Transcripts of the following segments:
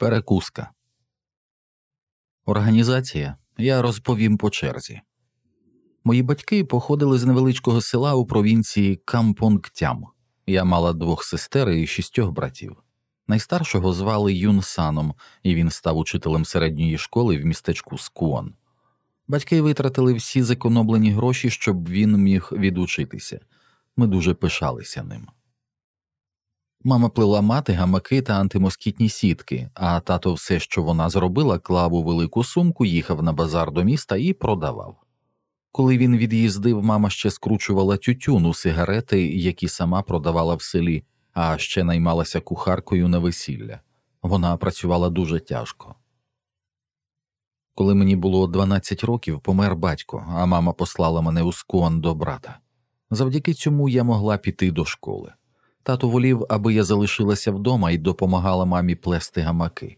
Перекуска. Організація я розповім по черзі. Мої батьки походили з невеличкого села у провінції Кампонгтям. Я мала 2 сестер і 6 братів. Найстаршого звали Юн Саном, і він став учителем середньої школи в містечку Скуон. Батьки витратили всі зекономлені гроші, щоб він міг відучитися. Ми дуже пишалися ним. Мама плела мати, гамаки та антимоскітні сітки, а тато все, що вона зробила, клав у велику сумку, їхав на базар до міста і продавав. Коли він від'їздив, мама ще скручувала тютюн у сигарети, які сама продавала в селі, а ще наймалася кухаркою на весілля. Вона працювала дуже тяжко. Коли мені було 12 років, помер батько, а мама послала мене у Скуон до брата. Завдяки цьому я могла піти до школи. Тато волів, аби я залишилася вдома і допомагала мамі плести гамаки.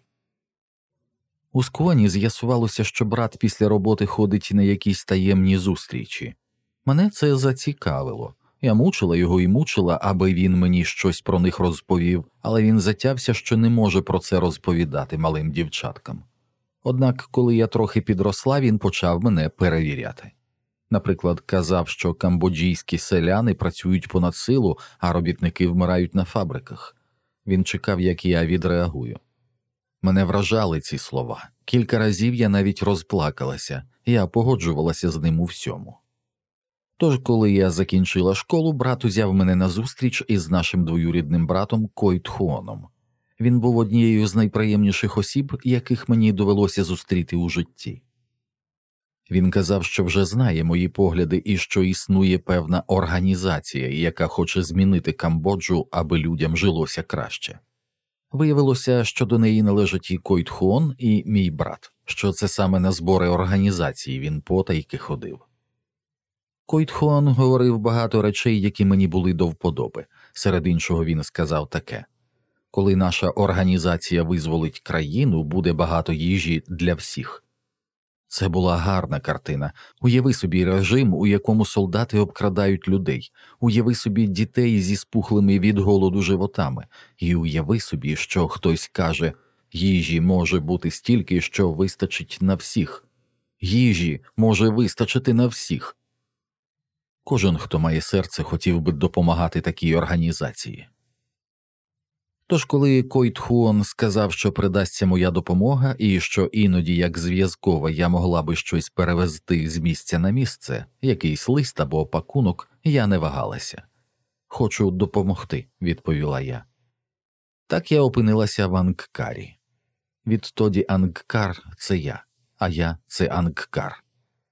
У Скуоні з'ясувалося, що брат після роботи ходить на якісь таємні зустрічі. Мене це зацікавило. Я мучила його і мучила, аби він мені щось про них розповів, але він затявся, що не може про це розповідати малим дівчаткам. Однак, коли я трохи підросла, він почав мене перевіряти. Наприклад, казав, що камбоджійські селяни працюють понад силу, а робітники вмирають на фабриках. Він чекав, як я відреагую. Мене вражали ці слова. Кілька разів я навіть розплакалася, я погоджувалася з ним у всьому. Тож, коли я закінчила школу, брат узяв мене на зустріч із нашим двоюрідним братом Койт-Хуоном. Він був однією з найприємніших осіб, яких мені довелося зустріти у житті. Він казав, що вже знає мої погляди і що існує певна організація, яка хоче змінити Камбоджу, аби людям жилося краще. Виявилося, що до неї належать і Койт-Хуон, і мій брат, що це саме на збори організації він потайки ходив. Койт-Хуон говорив багато речей, які мені були до вподоби. Серед іншого він сказав таке: «Коли наша організація визволить країну, буде багато їжі для всіх». Це була гарна картина. Уяви собі режим, у якому солдати обкрадають людей. Уяви собі дітей зі спухлими від голоду животами. І уяви собі, що хтось каже: «Їжі може бути стільки, що вистачить на всіх. Їжі може вистачити на всіх». Кожен, хто має серце, хотів би допомагати такій організації. Тож, коли Койт-Хуон сказав, що придасться моя допомога і що іноді, як зв'язкова, я могла би щось перевезти з місця на місце, якийсь лист або пакунок, я не вагалася. «Хочу допомогти», – відповіла я. Так я опинилася в Ангкарі. Відтоді Ангкар – це я, а я – це Ангкар.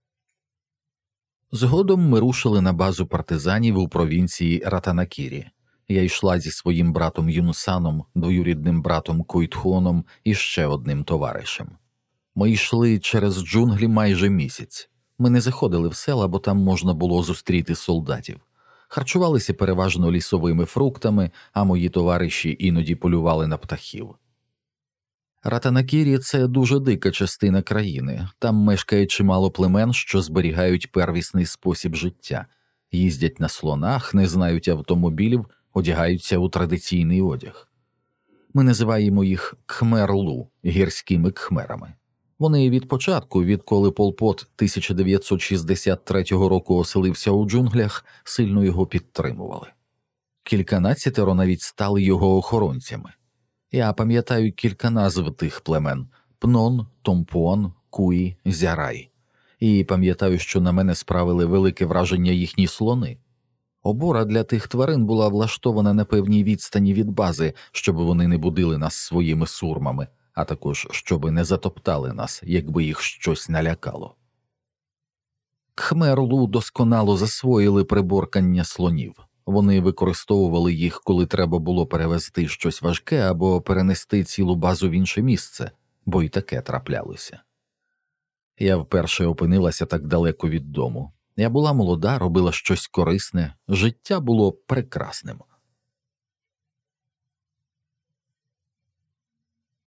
Згодом ми рушили на базу партизанів у провінції Ратанакірі. Я йшла зі своїм братом Юнсаном, двоюрідним братом Койт-Хуоном і ще одним товаришем. Ми йшли через джунглі майже місяць. Ми не заходили в села, бо там можна було зустріти солдатів. Харчувалися переважно лісовими фруктами, а мої товариші іноді полювали на птахів. Ратанакірі – це дуже дика частина країни. Там мешкає чимало племен, що зберігають первісний спосіб життя. Їздять на слонах, не знають автомобілів, одягаються у традиційний одяг. Ми називаємо їх Кхмер-Лу – гірськими кхмерами. Вони від початку, відколи Пол Пот 1963 року оселився у джунглях, сильно його підтримували. Кільканадцятеро навіть стали його охоронцями. Я пам'ятаю кілька назв тих племен – Пнон, Томпуон, Куї, Зярай. І пам'ятаю, що на мене справили велике враження їхні слони. Обора для тих тварин була влаштована на певній відстані від бази, щоб вони не будили нас своїми сурмами, а також щоб не затоптали нас, якби їх щось налякало. Кхмер-Лу досконало засвоїли приборкання слонів. Вони використовували їх, коли треба було перевезти щось важке або перенести цілу базу в інше місце, бо й таке траплялося. Я вперше опинилася так далеко від дому. Я була молода, робила щось корисне, життя було прекрасним.